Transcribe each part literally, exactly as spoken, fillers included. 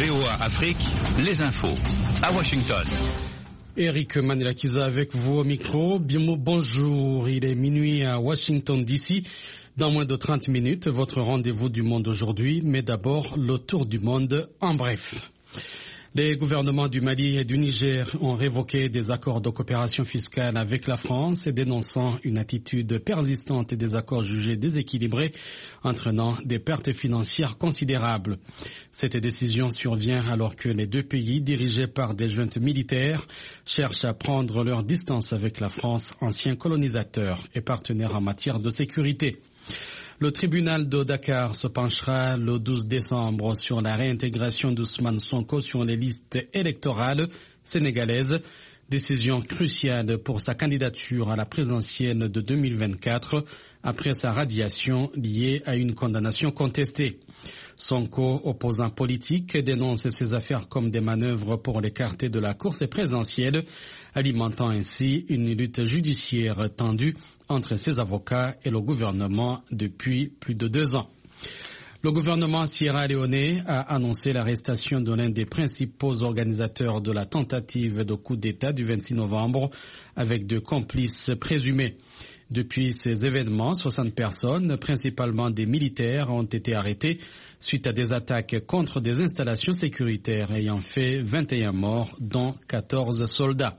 V O A Afrique, les infos à Washington. Eric Manelakiza avec vous au micro. Bien, bonjour, il est minuit à Washington D C. Dans moins de trente minutes, votre rendez-vous du monde aujourd'hui, mais d'abord le tour du monde en bref. Les gouvernements du Mali et du Niger ont révoqué des accords de coopération fiscale avec la France, dénonçant une attitude persistante et des accords jugés déséquilibrés, entraînant des pertes financières considérables. Cette décision survient alors que les deux pays, dirigés par des juntes militaires, cherchent à prendre leur distance avec la France, ancien colonisateur et partenaire en matière de sécurité. Le tribunal de Dakar se penchera le douze décembre sur la réintégration d'Ousmane Sonko sur les listes électorales sénégalaises. Décision cruciale pour sa candidature à la présidentielle de deux mille vingt-quatre après sa radiation liée à une condamnation contestée. Sonko, opposant politique, dénonce ces affaires comme des manœuvres pour l'écarter de la course présidentielle, alimentant ainsi une lutte judiciaire tendue entre ses avocats et le gouvernement depuis plus de deux ans. Le gouvernement sierra-léonais a annoncé l'arrestation de l'un des principaux organisateurs de la tentative de coup d'État du vingt-six novembre avec deux complices présumés. Depuis ces événements, soixante personnes, principalement des militaires, ont été arrêtées suite à des attaques contre des installations sécuritaires ayant fait vingt et un morts, dont quatorze soldats.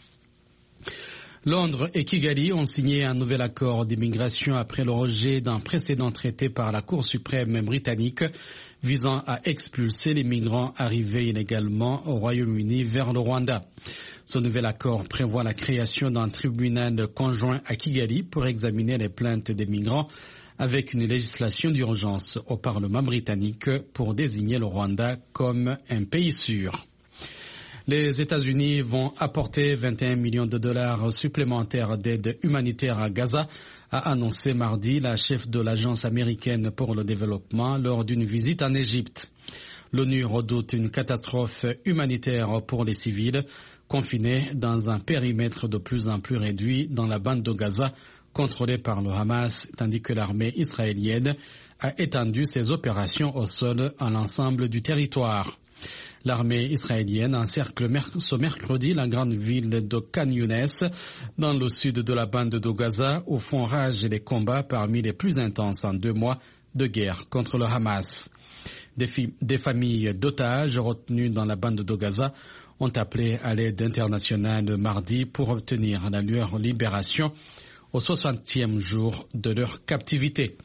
Londres et Kigali ont signé un nouvel accord d'immigration après le rejet d'un précédent traité par la Cour suprême britannique visant à expulser les migrants arrivés illégalement au Royaume-Uni vers le Rwanda. Ce nouvel accord prévoit la création d'un tribunal conjoint à Kigali pour examiner les plaintes des migrants avec une législation d'urgence au Parlement britannique pour désigner le Rwanda comme un pays sûr. Les États-Unis vont apporter vingt et un millions de dollars supplémentaires d'aide humanitaire à Gaza, a annoncé mardi la chef de l'Agence américaine pour le développement lors d'une visite en Égypte. L'ONU redoute une catastrophe humanitaire pour les civils, confinés dans un périmètre de plus en plus réduit dans la bande de Gaza, contrôlée par le Hamas, tandis que l'armée israélienne a étendu ses opérations au sol à l'ensemble du territoire. L'armée israélienne encercle ce mercredi la grande ville de Khan Younes, dans le sud de la bande de Gaza, où font rage les combats parmi les plus intenses en deux mois de guerre contre le Hamas. Des, des familles d'otages retenues dans la bande de Gaza ont appelé à l'aide internationale mardi pour obtenir la leur libération au soixantième jour de leur captivité.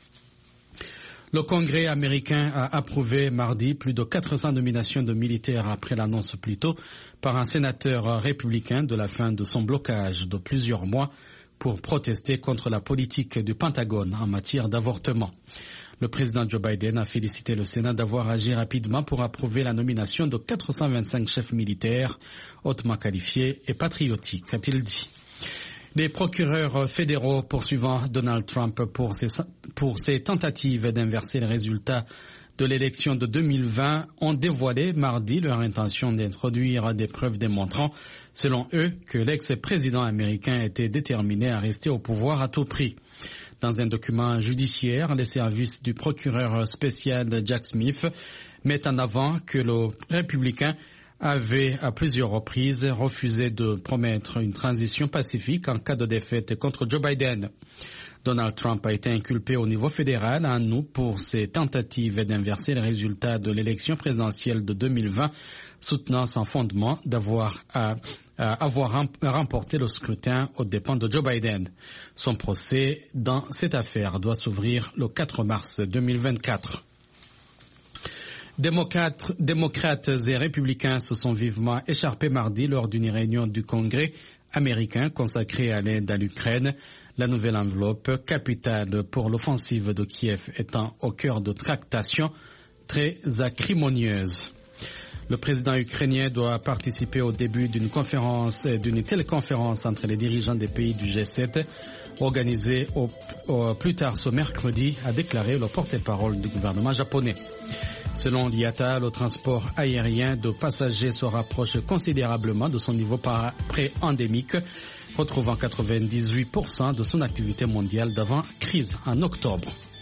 Le Congrès américain a approuvé mardi plus de quatre cents nominations de militaires après l'annonce plus tôt par un sénateur républicain de la fin de son blocage de plusieurs mois pour protester contre la politique du Pentagone en matière d'avortement. Le président Joe Biden a félicité le Sénat d'avoir agi rapidement pour approuver la nomination de quatre cent vingt-cinq chefs militaires hautement qualifiés et patriotiques, a-t-il dit. Les procureurs fédéraux poursuivant Donald Trump pour ses, pour ses tentatives d'inverser les résultats de l'élection de deux mille vingt ont dévoilé mardi leur intention d'introduire des preuves démontrant, selon eux, que l'ex-président américain était déterminé à rester au pouvoir à tout prix. Dans un document judiciaire, les services du procureur spécial Jack Smith mettent en avant que le républicain avait à plusieurs reprises refusé de promettre une transition pacifique en cas de défaite contre Joe Biden. Donald Trump a été inculpé au niveau fédéral en août pour ses tentatives d'inverser les résultats de l'élection présidentielle de deux mille vingt, soutenant son fondement d'avoir à, à avoir remporté le scrutin aux dépens de Joe Biden. Son procès dans cette affaire doit s'ouvrir le quatre mars deux mille vingt-quatre. Démocrates, démocrates et républicains se sont vivement écharpés mardi lors d'une réunion du Congrès américain consacrée à l'aide à l'Ukraine, la nouvelle enveloppe capitale pour l'offensive de Kiev étant au cœur de tractations très acrimonieuses. Le président ukrainien doit participer au début d'une conférence, d'une téléconférence entre les dirigeants des pays du G sept, organisée au, au, plus tard ce mercredi, a déclaré le porte-parole du gouvernement japonais. Selon l'I A T A, le transport aérien de passagers se rapproche considérablement de son niveau pré-endémique, retrouvant quatre-vingt-dix-huit pour cent de son activité mondiale d'avant crise en octobre.